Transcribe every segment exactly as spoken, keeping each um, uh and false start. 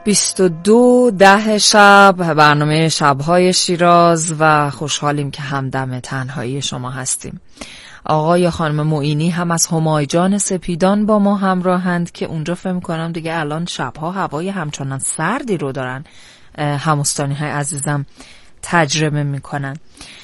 بیست و دو ده شب، برنامه شب‌های شیراز و خوشحالیم که همدم تنهایی شما هستیم. آقای خانم معینی هم از همایجان سپیدان با ما همراهند که اونجا فهم کنم دیگه الان شب‌ها هوای همچنان سردی رو دارن هموستانی-های عزیزم تجربه میکنن.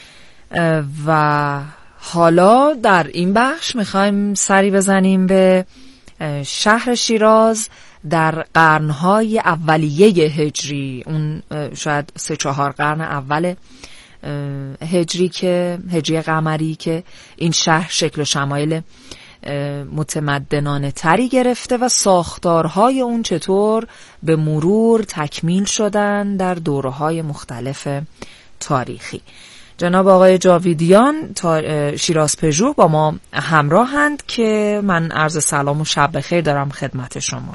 و حالا در این بخش میخوایم سری بزنیم به شهر شیراز در قرنهای اولیه هجری، اون شاید سه چهار قرن اول هجری که هجری قمری که این شهر شکل و شمایل متمدنانه تری گرفته و ساختارهای اون چطور به مرور تکمیل شدن در دوره‌های مختلف تاریخی. جناب آقای جاویدیان شیراز پژوه با ما همراهند که من عرض سلام و شب بخیر دارم خدمت شما.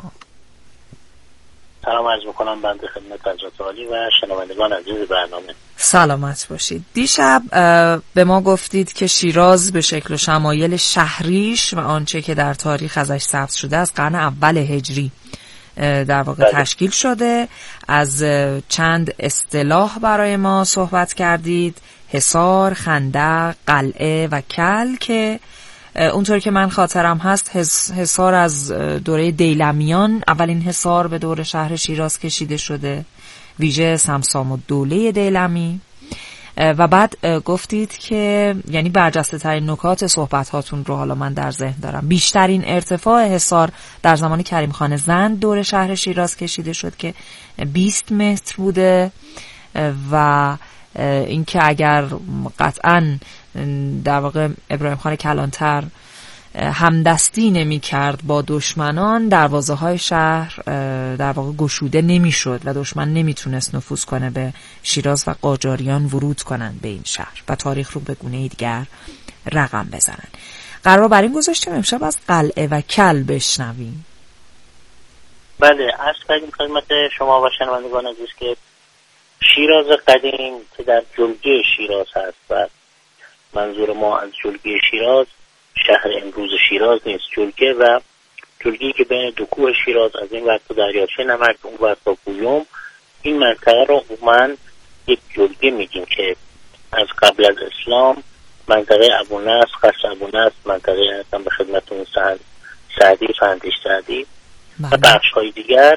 سلام عرض میکنم بنده خدمت حضرت عالی و شنوندگان عزیز برنامه. سلامت باشید. دیشب به ما گفتید که شیراز به شکل و شمایل شهریش و آنچه که در تاریخ ازش ثبت شده از قرن اول هجری در واقع تشکیل شده. از چند اصطلاح برای ما صحبت کردید: حصار، خندق، قلعه و کل، که اونطور که من خاطرم هست حصار از دوره دیلمیان اولین حصار به دور شهر شیراز کشیده شده، ویژه سمسام الدوله دیلمی. و بعد گفتید که یعنی برجسته ترین نکات صحبت هاتون رو حالا من در ذهن دارم، بیشترین ارتفاع حصار در زمان کریم خان زند دور شهر شیراز کشیده شد که بیست متر بوده و اینکه اگر قطعاً در واقع ابراهیم خان کلانتر همدستی نمی کرد با دشمنان، دروازه های شهر در واقع گشوده نمی شد و دشمن نمی تونست نفوذ کنه به شیراز و قاجاریان ورود کنن به این شهر و تاریخ رو به گونه دیگر رقم بزنن. قرار بر این گذاشتیم امشب از قلعه و کل بشنویم. بله، عرض کردیم خدمت شما و شنوندگان عزیز که شیراز قدیم که در جلگه شیراز هست و منظور ما از جلگه شیراز شهر امروز شیراز نیست، جلگه و جلگه‌ای که بین دو کوه شیراز از این ور تا دریاچه نمک اون ور تا گویوم، این منطقه رو عموماً یک جلگه میگیم که از قبل از اسلام منطقه ابونصر، قصر ابونصر، منطقه هستم به خدمتون سعدی، فندش سعدی و بخش‌های دیگر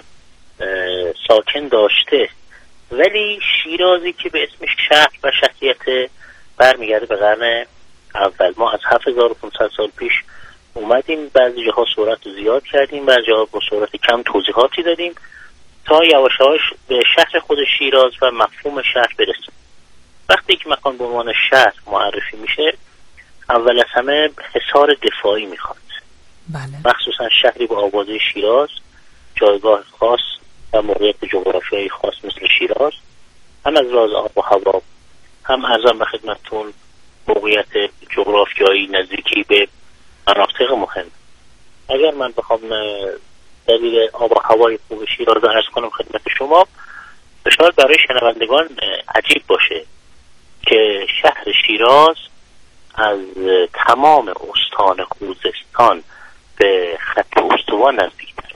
ساکن داشته. ولی شیرازی که به اسم شهر و شخصیت برمیگرده به قرن اول. ما از هفت هزار و پانصد سال پیش اومدیم، بعضی جاها سرعت رو زیاد کردیم، بعضی جاها با سرعت کم توضیحاتی دادیم تا یواش یواش به شهر خود شیراز و مفهوم شهر برسیم. وقتی که مکان به عنوان شهر معرفی میشه، اول از همه حصار دفاعی میخواد. بله. مخصوصا شهری با آوازه شیراز، جایگاه خاص و موقعیت جغرافیایی خاص مثل شیراز، هم از لحاظ آب و هوا، هم ارزم به خدمتتون موقعیت جغرافیایی نزدیکی به مناطق مهم. اگر من بخوام دلیل آب و هوای خوب شیراز رو عرض کنم خدمت شما، شاید برای شنوندگان عجیب باشه که شهر شیراز از تمام استان خوزستان به خط استوا نزدیک‌تر.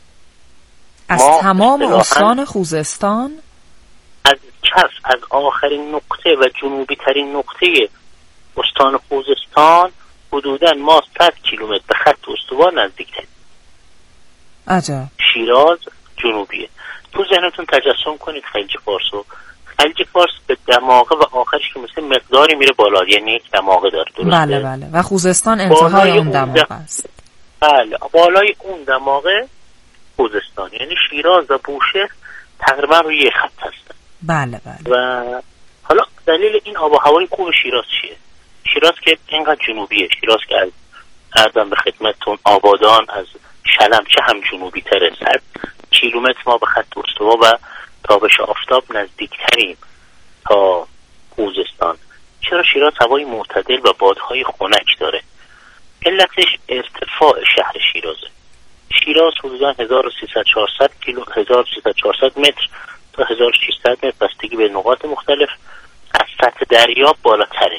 از تمام استان خوزستان؟ از کف، از آخرین نقطه و جنوبی ترین نقطه استان خوزستان حدوداً ما صد کیلومتر به خط استوا نزدیک‌تریم. عجب. شیراز جنوبیه. تو ذهنتون تجسم کنید خلیج فارسو. خلیج فارس به دماغه و آخرش که مثل مقداری میره بالا، یعنی یک دماغه داره، درسته؟ بله بله. و خوزستان انتهای اون دماغه است. بله، بالای اون دماغه خوزستان، یعنی شیراز و بوشهر تقریبا روی یک خط هستن. بله بله. و حالا دلیل این آب و هوای خوب شیراز چیه؟ شیراز که اینقدر جنوبیه، شیراز که از ارزم به خدمتتون آبادان، از شلمچه هم جنوبی تره، صد کیلومتر ما به خط استوا و تابش آفتاب نزدیکتریم تا خوزستان. چرا شیراز هوای معتدل و بادهای خنک داره؟ علتش ارتفاع شهر شیرازه. شیراز حدوداً هزار و سیصد چهارصد کیلو هزار و سیصد چهارصد متر تا هزار و ششصد متر بستگی به نقاط مختلف از سطح دریا بالاتره.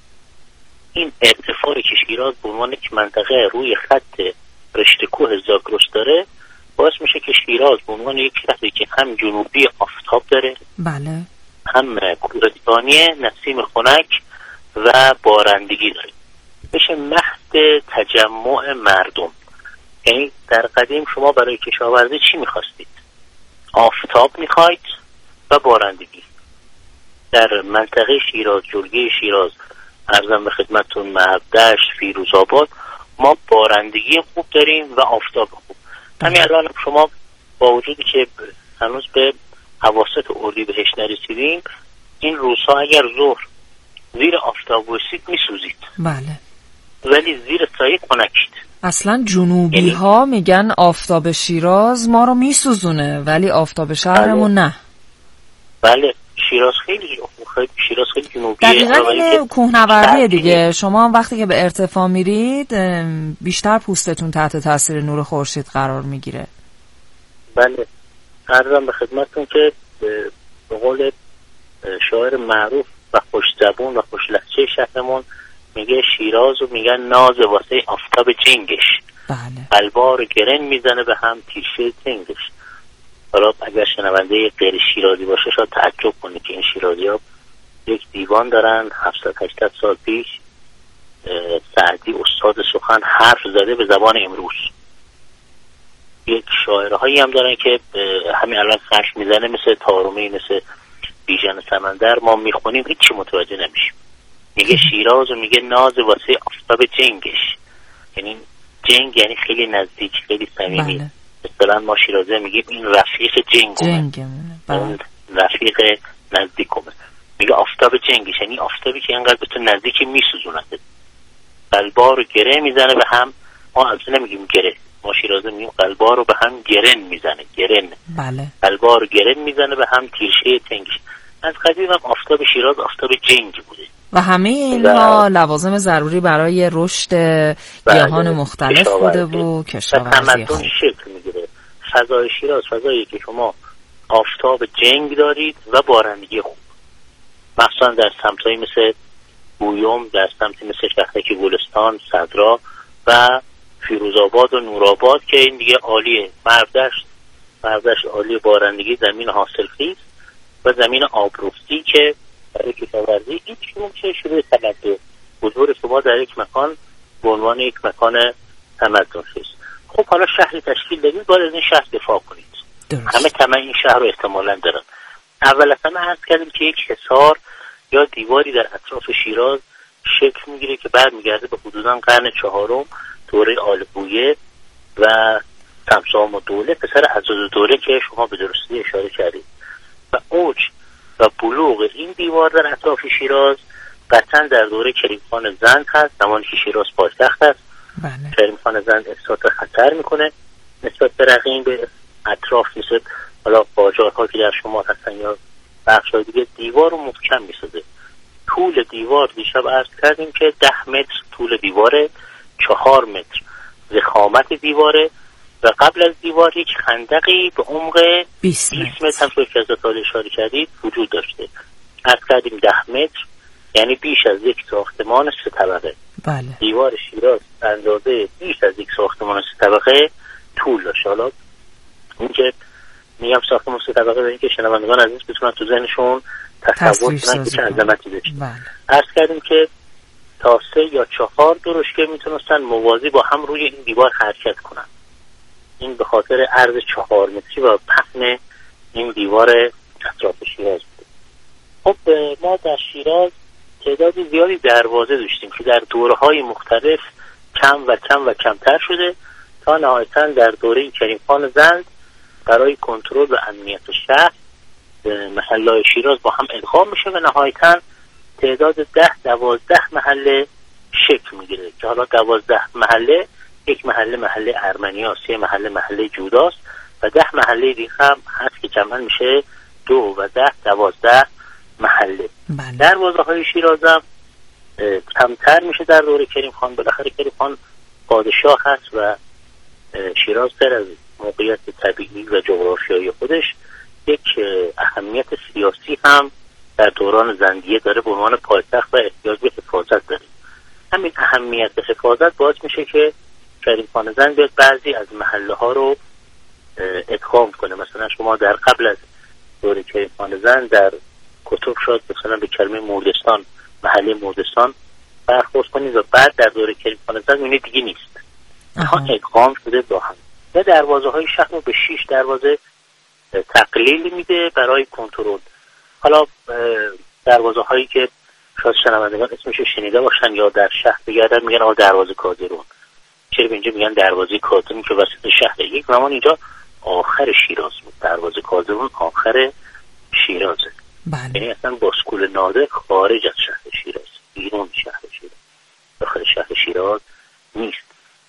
این ارتفاعی که شیراز به عنوان یک منطقه روی خط رشته کوه زاگرس داره باعث میشه که شیراز به عنوان یک شهری که هم جنوبی آفتاب داره، بله، هم کوهستانی نسیم خنک و بارندگی داره، بشه مهد تجمع مردم. یعنی در قدیم شما برای کشاورزی چی میخواستید؟ آفتاب میخواید و بارندگی. در منطقه شیراز، جلگه شیراز، عرضم به خدمتتون مهدش، فیروزآباد، ما بارندگی خوب داریم و آفتاب خوب. همین الان شما با وجودی که هنوز به اواسط اردیبهشت نرسیدیم، این روزها اگر ظهر زیر آفتاب باشید میسوزید. بله. ولی زیر سایه خنکید. اصلا جنوبی ها میگن آفتاب شیراز ما رو میسوزونه ولی آفتاب شهرمون نه. بله، شیراز خیلی خیلی شیراز خیلی جنوبیه. دقیقاً این کوهنوردیه دیگه. شما هم وقتی که به ارتفاع میرید بیشتر پوستتون تحت تاثیر نور خورشید قرار میگیره. بله، عرضم به خدمتتون که به قول شاعر معروف و خوش زبون و خوش لهجه شهرمون میگه شیراز رو میگن ناز واسه آفتاب جنگش. بله. قلبا رو گرن میزنه به هم تیشه تنگش. حالا اگر شنونده غیر شیرازی باشه شاید تعجب کنه که این شیرازی ها یک دیوان دارن هفتصد هشتصد سال پیش سعدی استاد سخن حرف زده به زبان امروز. یک شاعره هایی هم دارن که همین الان خشم میزنه، مثل تارومی، مثل بیژن سمندر، ما میخونیم هیچی متوجه نمیشیم. میگه شیراز و میگه ناز واسه آفتاب جنگش. یعنی جنگ یعنی خیلی نزدیک، خیلی صمیمی. بله. مثلا ما شیرازی میگیم این رفیق جنگمه، جنگمونه. بله. رفیق نزدیکمه. میگه آفتاب جنگش، یعنی آفتابی که اینقدر به تو نزدیکی میسوزونده، قلبا رو گره میزنه به هم. ما اصلا نمیگیم گره، ما شیرازی میگیم قلبا رو به هم گرن میزنه. گرن. بله. قلبا رو گرن میزنه به هم تیرشه تنگش. از قدیم هم آفتاب شیراز آفتاب جنگ بوده و همه اینها لوازم ضروری برای رشد گیاهان مختلف بوده و کشاورزی خوب. شکل میگیره. فضای شیراز فضایی که شما آفتاب جنگ دارید و بارندگی خوب، مخصوصا در سمتایی مثل بویوم، در سمتی مثل شهرک گلستان، صدرا و فیروزآباد و نورآباد که این دیگه عالیه. مردشت، مردشت عالی، بارندگی، زمین حاصلخیز و زمین آبرفتی که برای کشاورزی این شروع میشه شروع تمدن. حضور شما در یک مکان به عنوان یک مکان تمدن خیز. خب حالا شهری تشکیل دادید، باید از این شهر دفاع کنید. درست. همه طمع این شهر رو احتمالاً دارن. اول از همه عرض کردیم که یک حصار یا دیواری در اطراف شیراز شکل میگیره که برمیگرده به حدوداً قرن چهارم، دوره آل بویه و تمسام و دوله، پسر عضدالدوله که شما به درستی اشاره کردید. و اوج و بلوغ این دیوار در اطراف شیراز قطعا در دوره کریم خان زند هست، زمانی که شیراز پایتخت است. بله. کریم خان زند احساس خطر میکنه نسبت به رقیب به اطراف، مثل حالا باجارها که در شمال هستن یا بخش‌های دیگه، دیوار رو محکم میسازه. طول دیوار دیشب عرض کردیم که ده متر طول دیواره، چهار متر ضخامت دیواره و قبل از دیوار یک خندقی به عمق بیست متر هم که از سال اشاره کردید وجود داشته. عرض کردیم ده متر یعنی بیش از یک ساختمان سه طبقه. بله. دیوار شیراز اندازه بیش از یک ساختمان سه طبقه طول داشت. حالا این که میگم ساختمان سه طبقه برای که شنوندگان عزیز بتونن تو ذهنشون تصور کنن که چه عظمتی داشت. عرض کردیم که تا سه یا چهار درشکه میتونستن موازی با هم روی این دیوار حرکت کنن. این به خاطر عرض چهار متری و پهن این دیوار اطراف شیراز بود. خب ما در شیراز تعداد زیادی دروازه داشتیم که در دوره‌های مختلف کم و کم و کمتر شده تا نهایتاً در دوره کریم خان زند برای کنترل و امنیت شهر محله‌های شیراز با هم ادغام میشه و نهایتاً تعداد ده دوازده محله شکل میگیره که حالا دوازده محله، یک محله محله ارمنیاست، سه محله محله جوداست و ده محله دیگه هم هست که جمعاً میشه دو و ده دوازده محله. بله. دروازه های شیراز هم کمتر میشه در دوره کریم خان. بالاخره کریم خان پادشاه هست و شیراز در از موقعیت طبیعی و جغرافیایی خودش یک اهمیت سیاسی هم در دوران زندیه داره به عنوان پایتخت و احتیاج به حفاظت داره. همین اهمیت حفاظت باعث میشه که کریم خان زند بیاد بعضی از محله ها رو ادغام کنه. مثلا شما در قبل از دوره کریمخان زند در کتب شد مثلا به کلمه مردستان، محله مردستان برخورد کنید و بعد در دوره کریمخان زند اینه دیگه نیست، ها ادغام شده با هم. و دروازه های شهر رو به شش دروازه تقلیل میده برای کنترل. حالا دروازه هایی که شاید شنوندگان اسمش شنیده باشن یا در شهر بگردن میگن آقا دروازه کازرون، چرا اینجا میگن دروازه کازرون که وسط شهر؟ یک زمان اینجا آخر شیراز بود، دروازه کازرون آخر شیرازه. بله. یعنی اصلا باسکول نادر خارج از شهر شیراز، بیرون شهر شیراز، داخل شهر شیراز نیست.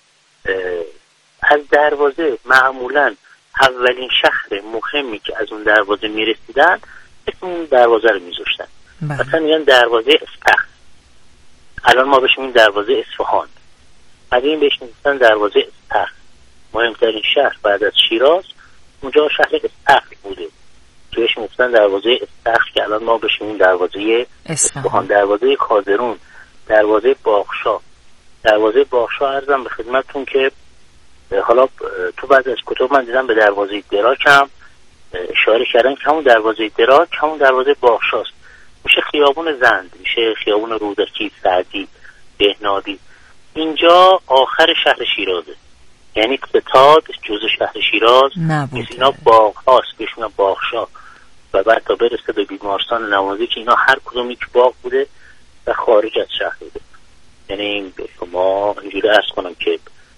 از دروازه معمولا اولین شهر مهمی که از اون دروازه میرسیدن اسم اون دروازه رو میذاشتن. مثلا میگن دروازه استخر، الان ما بهش میگیم دروازه اصفهان، قدیم بهش میگفتن دروازه استخر. مهمترین شهر بعد از شیراز اونجا شهر استخر بوده که بهش میگفتن دروازه استخر که الان ما بهش میگیم دروازه اصفهان. دروازه کازرون، دروازه باغشا. دروازه باغشا عرضم به خدمتتون که حالا تو بعض از کتب من دیدم به دروازه دراک هم اشاره کردن که همون دروازه دراک همون دروازه باغشاست. میشه خیابون زند، میشه خیابون رودکی، سعدی، بهنادی. اینجا آخر شهر شیرازه، یعنی ستاد جزء شهر شیراز نبوده. اینا باغ هاست بهشون باغشا و بعد تا برسه به بیمارستان نوازی که اینا هر کدوم یک باغ بوده و خارج از شهر بوده. یعنی شما اینجوری عرض کنم که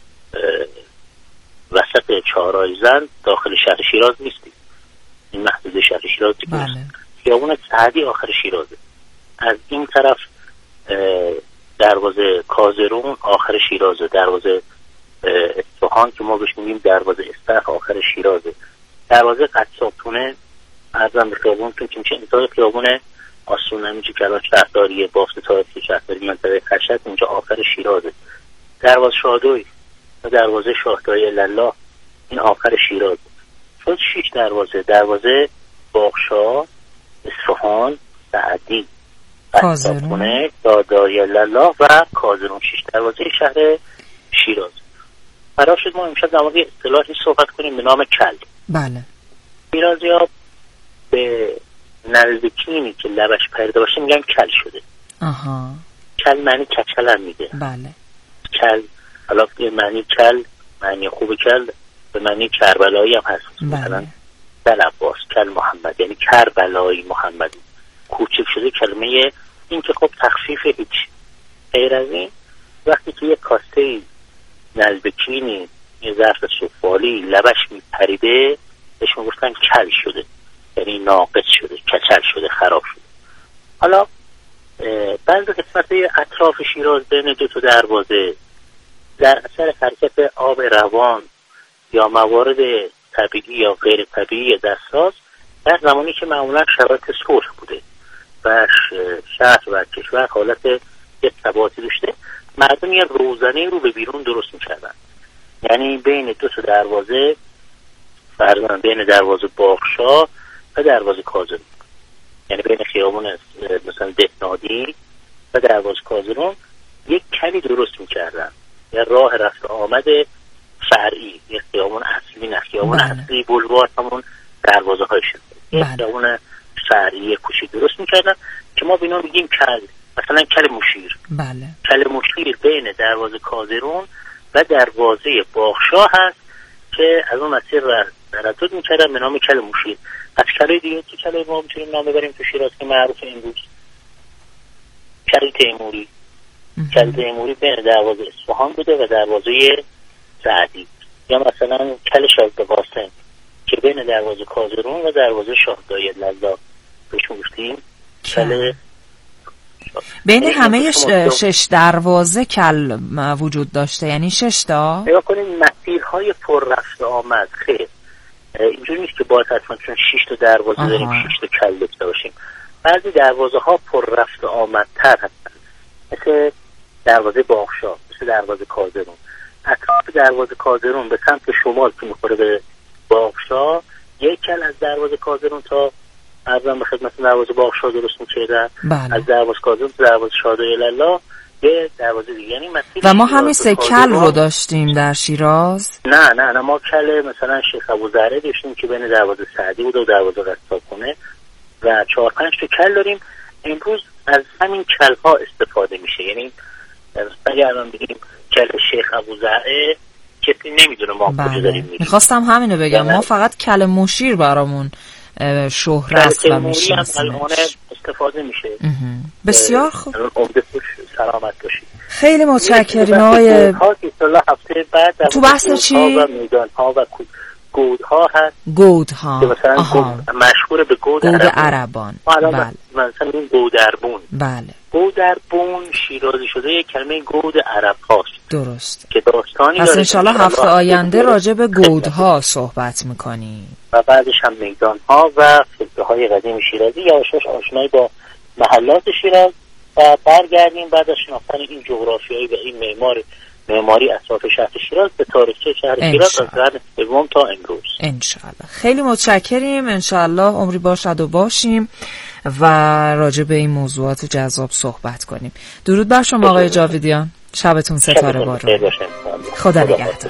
وسط چهارراه زند داخل شهر شیراز نیستی، این محدود شهر شیراز دیگه بله. خیابون سعدی آخر شیرازه. از این طرف دروازه کازرون آخر شیرازه، دروازه اصفهان که ما بهش میگیم دروازه استخر آخر شیرازه. دروازه قصابتونه ارزم به خیابونتون که میشه انتهای خیابون آسون نمیشه که الان شهرداری بافت تاریخی شهرداری منطقه خشت اینجا آخر شیرازه. دروازه شادوی و دروازه شاهدای الله این آخر شیرازه. شد شیش دروازه، دروازه باغشا، اصفهان، سعدی، کازرون، شاهدای الله و کازرون. شیش دروازه شهر شیراز. قرار شد ما امشب در مورد اصطلاحی صحبت کنیم به نام کل. بله. شیرازی‌ها به نلبکینی که لبش پریده باشه میگن کل شده. آها. کل معنی کچل هم میده. بله. کل حالا به معنی کل، معنی خوب کل به معنی کربلایی هم هست. بله. مثلا کل عباس، کل محمد، یعنی کربلایی محمدی. کوچک شده کلمه این که خب تخفیف هیچ. غیر از این وقتی که یک کاسه نلبکینی یه ظرف سفالی لبش میپریده بهش میگفتن کل شده، یعنی ناقص شده، کچل شده، خراب شده. حالا بعض قسمت اطراف شیراز بین دو تا دروازه در اثر حرکت آب روان یا موارد طبیعی یا غیر طبیعی دستساز در زمانی که معمولا شرایط صلح بوده و شهر و کشور حالت یک ثباتی داشته، مردم یه روزنه رو به بیرون درست می‌کردن. یعنی بین دو تا دروازه، فرضاً بین دروازه باغشا و دروازه کازرون، یعنی بین خیابون مثلا دهنادی و دروازه کازرون یک کلی درست می‌کردن، یه راه رفت آمد فرعی، یه خیابون اصلی نه، خیابون اصلی بولوار همون دروازه هایشون، یه خیابون فرعی کوچیک درست می‌کردن که ما بینا میگیم کل. مثلا کل مشیر. بله. کل مشیر بین دروازه کازرون و دروازه باغشا هست که از اون مسیر تردد می‌کردن به نام کل مشیر. از کلای دیگه که کلای ما می‌تونیم نام ببریم تو شیراز که معروف امروز کل تیموری. کل تیموری بین دروازه اصفهان بوده و دروازه سعدی. یا مثلا کل شاهد قاسم که بین دروازه کازرون و دروازه شاهدای الله بهش گفتیم کل. بین همه شش دروازه کل وجود داشته، یعنی شش تا؟ نگاه کنید مسیرهای پر رفت آمد خیر اینجوری نیست که باید حتما چون شش تا دروازه داریم شش تا کل داشته باشیم. بعضی دروازه ها پر رفت آمد تر هستن، مثل دروازه باغشا، مثل دروازه کازرون. اطراف دروازه کازرون به سمت شمال که میخوره به باغشا یک کل از دروازه کازرون تا ارزم به خدمت دروازه باغشا درست می‌کردن. بله. از دروازه کازرون تا دروازه شاهدای الله یه دروازه دیگه، یعنی مسیر و ما همین سه کل رو داشتیم در شیراز. نه نه نه ما کل مثلا شیخ ابوذره داشتیم که بین دروازه سعدی بود و دروازه قصابخونه و چهار پنج تا کل داریم. امروز از همین کل ها استفاده میشه، یعنی اگه الان بگیم کل شیخ ابوذره کسی نمیدونه ما بله. کجا داریم میریم. میخواستم همینو بگم، ما فقط کل مشیر برامون شهرت و میشناسیم، استفاده میشه. بسیار خوب، عمده پوش سلامت باشید. خیلی متشکریم آقای. هفته بعد تو بحث چی؟ و میدان ها و گودها هست. گودها که مثلا گود مشهور به گود, گود عربان. عربان. بله. مثلا این گودربون. بله. گودربون شیرازی شده یک کلمه گود عرب هاست. درست. که داستانی پس انشالله هفته آینده راجع به گودها صحبت میکنیم. و بعدش هم میدان ها و فلسفه های قدیم شیرازی، یواشاش آشنایی با محلات شیراز و برگردیم بعد از شناختن این جغرافیایی و این معمار معماری اطراف شهر شیراز به تاریخچه شهر شیراز از قرن سوم تا امروز. انشالله. خیلی متشکریم، انشالله عمری باشد و باشیم و راجع به این موضوعات جذاب صحبت کنیم. درود بر شما آقای جاویدیان، شبتون ستاره بارون. خدا نگهدار.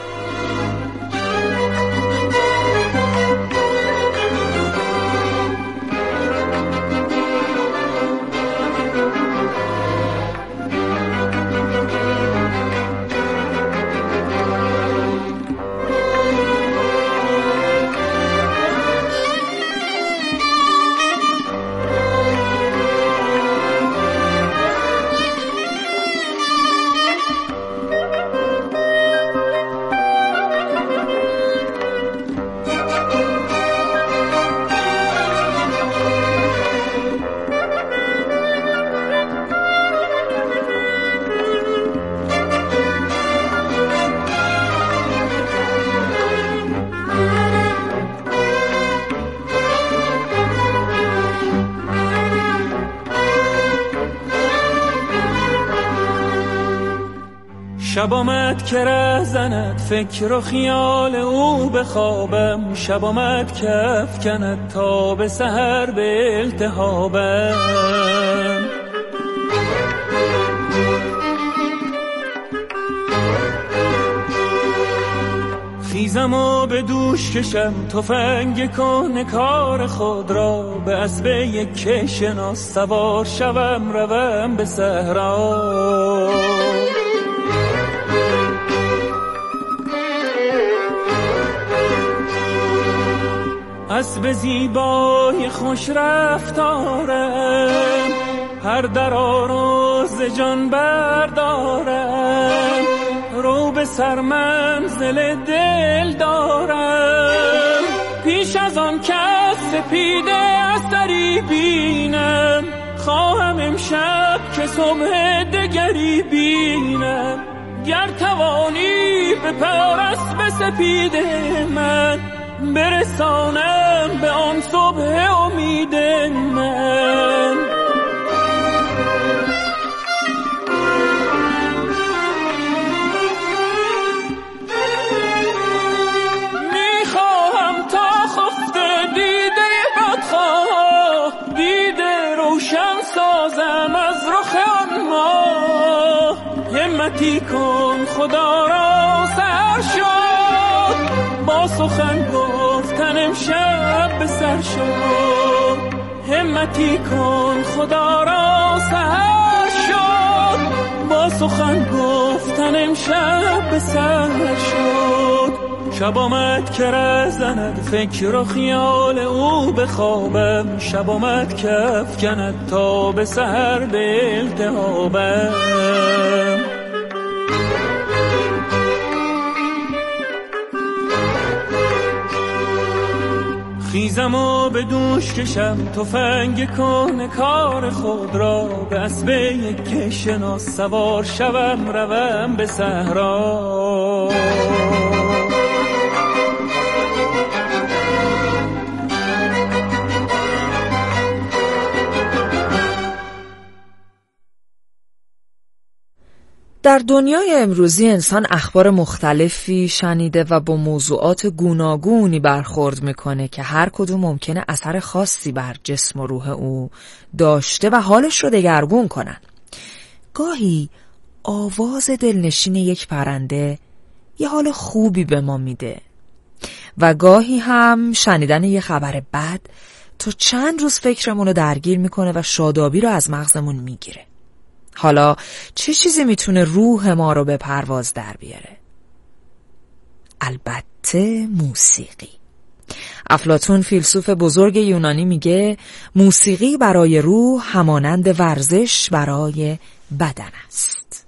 شب آمد که ره زند فکر و خیال او به خوابم، شب آمد که افکند تا به سحر به التهابم. خیزم و به دوش کشم تفنگ کن کار خود را، به اسب یک کشناس سوار شوم روم به صحرا. اسب زیبای خوش رفتارم، هر درا رو ز جان بردارم، رو به سر منزل دل دارم. پیش از آن کس سپیده از دری بینم، خواهم امشب که صبح دگری بینم. گر توانی به پرست به سپیده من، برسانم به آن صبح امید من. میخواهم تا خفته دیده بدخواه، دیده روشن سازم از رخ آن ماه. همتی کن خدا را سر شد، با سخن گفتن امشب به سر شد. همتی کن خدا را سحر شد، با سخن گفتن امشب به سر شد. شب آمد که ره زند فکر و خیال او به خوابم، شب آمد که افکند تا به سحر به التهابم. خیزم و به دوش کشم تفنگ کن کار خود را، به اسب یک کشناس سوار شوم روم به صحرا. در دنیای امروزی انسان اخبار مختلفی شنیده و با موضوعات گوناگونی برخورد میکنه که هر کدوم ممکنه اثر خاصی بر جسم و روح او داشته و حالش رو دگرگون کنن. گاهی آواز دلنشین یک پرنده یه حال خوبی به ما میده و گاهی هم شنیدن یه خبر بد تا چند روز فکرمون رو درگیر میکنه و شادابی رو از مغزمون میگیره. حالا چه چیزی میتونه روح ما رو به پرواز در بیاره؟ البته موسیقی. افلاطون فیلسوف بزرگ یونانی میگه موسیقی برای روح همانند ورزش برای بدن است.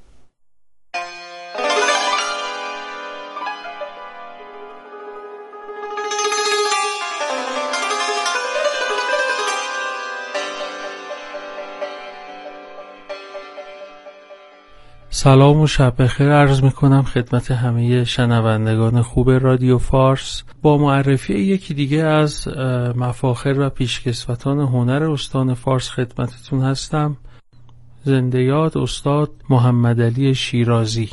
سلام و شب بخیر عرض میکنم خدمت همه شنوندگان خوب رادیو فارس. با معرفی یکی دیگه از مفاخر و پیشکسوتان هنر استان فارس خدمتتون هستم. زنده یاد استاد محمدعلی شیرازی.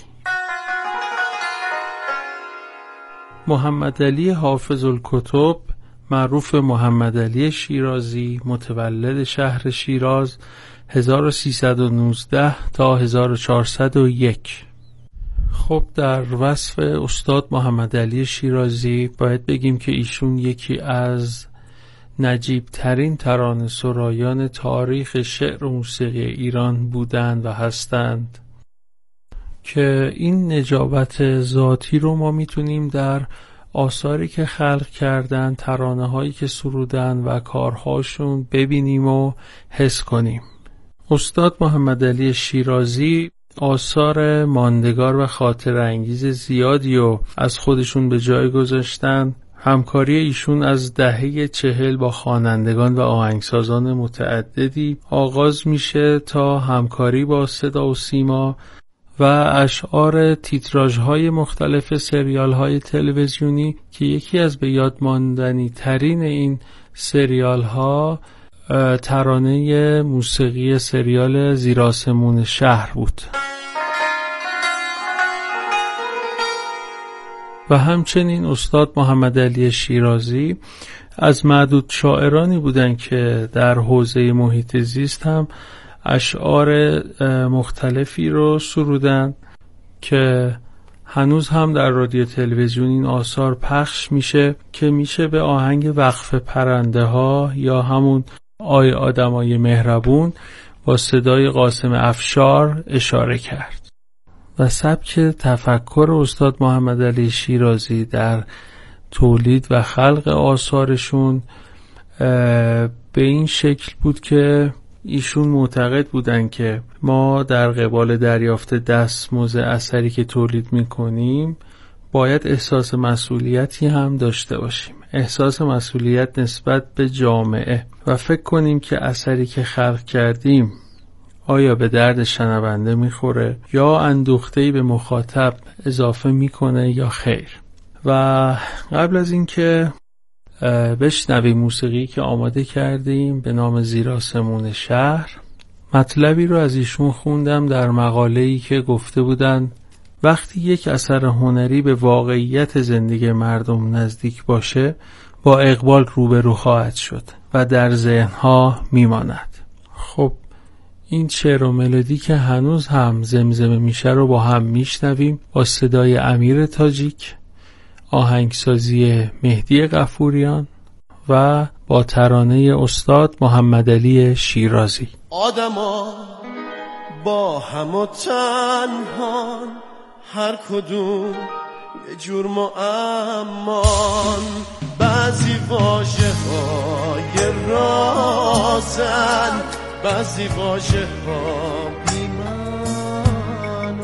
محمدعلی حافظ الکتب، معروف محمدعلی شیرازی، متولد شهر شیراز هزار و سیصد و نوزده تا هزار و چهارصد و یک. خب در وصف استاد محمدعلی شیرازی باید بگیم که ایشون یکی از نجیب ترین ترانه سرایان تاریخ شعر و موسیقی ایران بودند و هستند که این نجابت ذاتی رو ما میتونیم در آثاری که خلق کردن، ترانه هایی که سرودن و کارهاشون ببینیم و حس کنیم. استاد محمدعلی شیرازی آثار ماندگار و خاطر انگیز زیادی و از خودشون به جای گذاشتن. همکاری ایشون از دهه چهل با خوانندگان و آهنگسازان متعددی آغاز میشه تا همکاری با صدا و سیما و اشعار تیتراژهای مختلف سریال‌های تلویزیونی که یکی از به یاد ماندنی ترین این سریال‌ها ترانه موسیقی سریال زیر آسمون شهر بود. و همچنین استاد محمدعلی شیرازی از معدود شاعرانی بودند که در حوزه محیط زیست هم اشعار مختلفی رو سرودن که هنوز هم در رادیو تلویزیون این آثار پخش میشه که میشه به آهنگ وقف پرنده ها یا همون آی آدمای مهربون با صدای قاسم افشار اشاره کرد. و سبک تفکر استاد محمدعلی شیرازی در تولید و خلق آثارشون به این شکل بود که ایشون معتقد بودن که ما در قبال دریافت دستمزد اثری که تولید میکنیم باید احساس مسئولیتی هم داشته باشیم، احساس مسئولیت نسبت به جامعه و فکر کنیم که اثری که خلق کردیم آیا به درد شنونده میخوره یا اندوخته‌ای به مخاطب اضافه میکنه یا خیر. و قبل از اینکه بشنویم موسیقی که آماده کردیم به نام زیر آسمون شهر، مطلبی رو از ایشون خوندم در مقاله‌ای که گفته بودن وقتی یک اثر هنری به واقعیت زندگی مردم نزدیک باشه با اقبال روبرو خواهد شد و در ذهنها میماند. خب این شعر و ملودی که هنوز هم زمزمه میشه رو با هم میشنویم با صدای امیر تاجیک، آهنگسازی مهدی غفوریان و با ترانه استاد محمدعلی شیرازی. آدما با هم و تنهان، هر کدوم یه جور معمان، بعضی واژه های رازن، بعضی واژه ها بیمانان.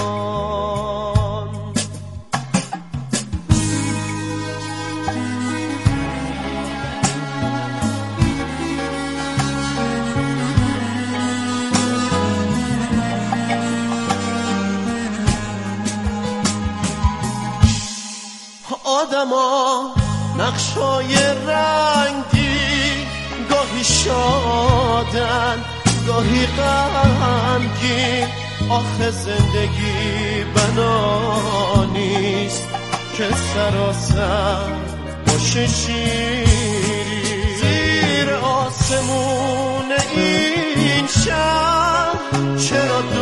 آدما نقشای رنگی، گاهی شادن گاهی غمگین، آخه زندگی بنا نیست که سراسر باشه شیری. زیر آسمون این شهر چرا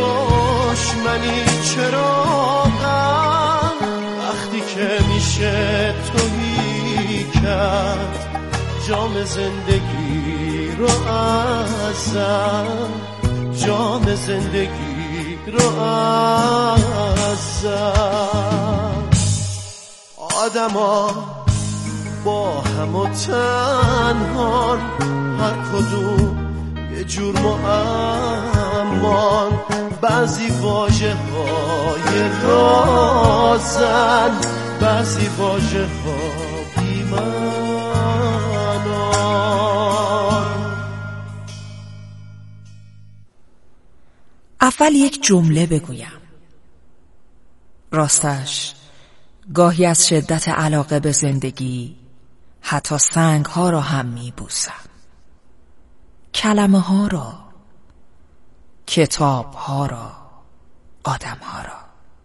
جام زندگی رو ازم، جام زندگی رو ازم. آدما با هم و تنهان، هر کدوم یه جور معمان، بعضی واژه های رازن، بعضی واژه ها بی‌معنان. اول یک جمله بگویم. راستش گاهی از شدت علاقه به زندگی حتی سنگ ها را هم می بوسم، کلمه ها را، کتاب ها را، آدم ها را.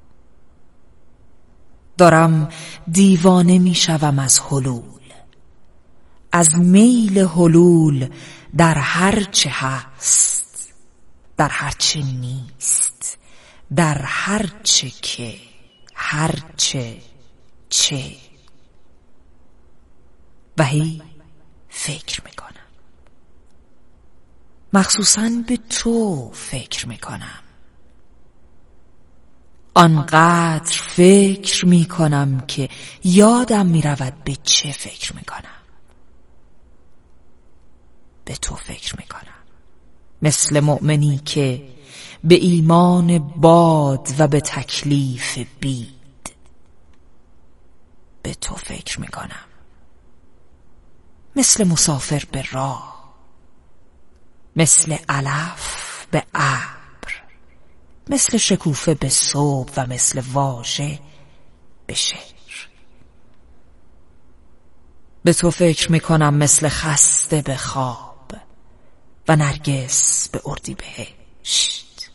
دارم دیوانه می شوم از حلول، از میل حلول در هر چه هست، در هر چه نیست، در هر چه که، هر چه چه. و هی فکر میکنم، مخصوصاً به تو فکر میکنم. آنقدر فکر میکنم که یادم میرود به چه فکر میکنم. به تو فکر میکنم، مثل مؤمنی که به ایمان باد و به تکلیف بید. به تو فکر میکنم، مثل مسافر به راه، مثل علف به ابر، مثل شکوفه به صبح و مثل واژه به شعر. به تو فکر میکنم مثل خسته به خواب و نرگس به اردیبهشت.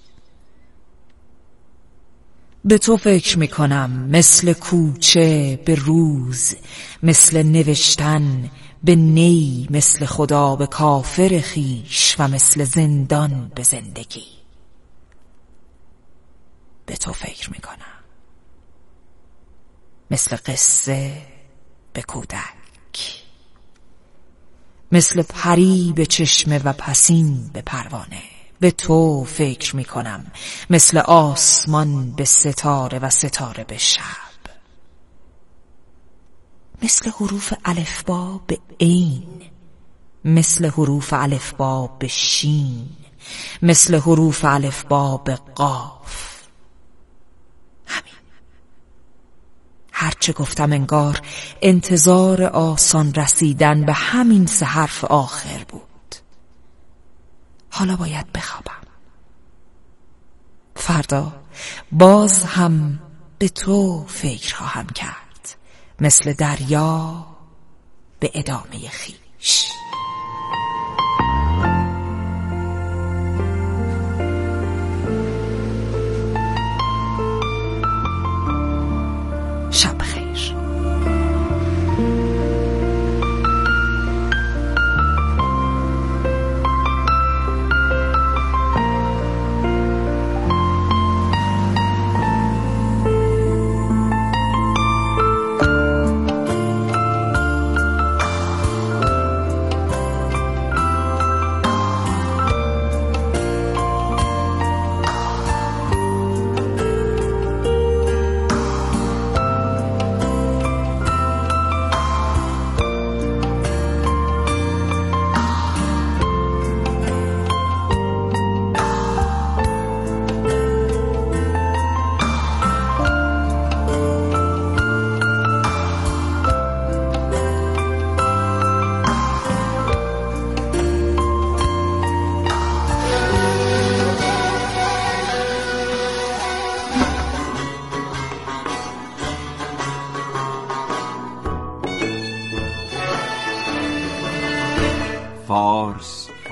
به تو فکر میکنم مثل کوچه به روز، مثل نوشتن به نی، مثل خدا به کافر خیش و مثل زندان به زندگی. به تو فکر میکنم مثل قصه به کودک، مثل پری به چشمه و پسین به پروانه. به تو فکر میکنم مثل آسمان به ستاره و ستاره به شب، مثل حروف الفبا به عین، مثل حروف الفبا به شین، مثل حروف الفبا به قاف. همین. هرچه گفتم انگار انتظار آسان رسیدن به همین سه حرف آخر بود. حالا باید بخوابم. فردا باز هم به تو فکر خواهم کرد، مثل دریا به ادامه خویش.